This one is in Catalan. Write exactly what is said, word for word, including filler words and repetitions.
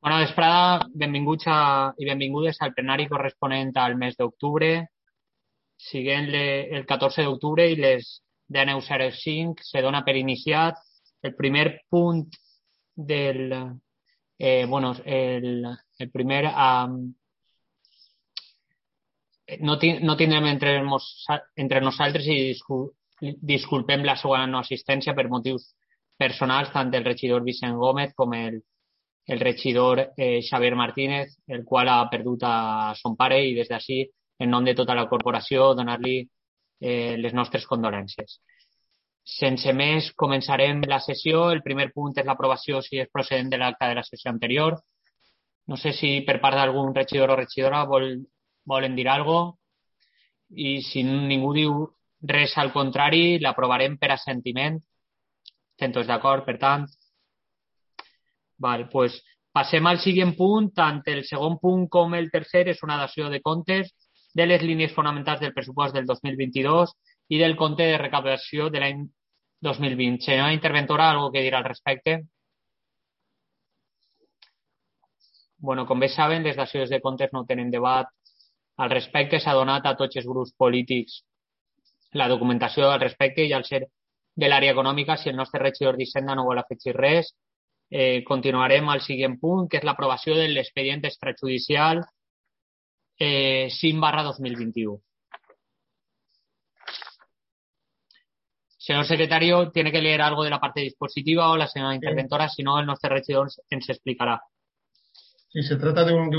Bona vesprada, benvinguts a, i benvingudes al plenari corresponent al mes d'octubre, siguent le, el catorze d'octubre i les deu zero cinc se dona per iniciat el primer punt del eh, bueno, el, el primer um, no, ti, no tindrem entre, mos, entre nosaltres i discul, disculpem la seva no assistència per motius personals tant del regidor Vicent Gómez com el el regidor eh, Xavier Martínez, el qual ha perdut a son pare i des d'ací, en nom de tota la corporació, donar-li eh, les nostres condolències. Sense més, començarem la sessió. El primer punt és l'aprovació, si és procedent de l'acta de la sessió anterior. No sé si per part d'algun regidor o regidora vol, volen dir alguna cosa. I si ningú diu res al contrari, l'aprovarem per assentiment. Estem tots d'acord, per tant. Val, pues passem al següent punt. Tant el segon punt com el tercer és una dació de comptes de les línies fonamentals del pressupost del dos mil vint-i-dos i del compte de recaptació de l'any dos mil vint. Senyora interventora, ¿algo que dir al respecte? Bueno, com bé saben, les dacions de comptes no tenen debat al respecte. S'ha donat a tots els grups polítics la documentació al respecte i al ser de l'àrea econòmica, si el nostre regidor d'Hisenda no vol afegir res, Eh, continuarem al següent punt, que és l'aprovació de l'expedient extrajudicial eh, cinc barra dos mil vint-i-u. Señor secretario, ¿tiene que leer algo de la parte dispositiva o la señora interventora? Si no, el nostre regidor ens explicará. Sí, se trata de un, de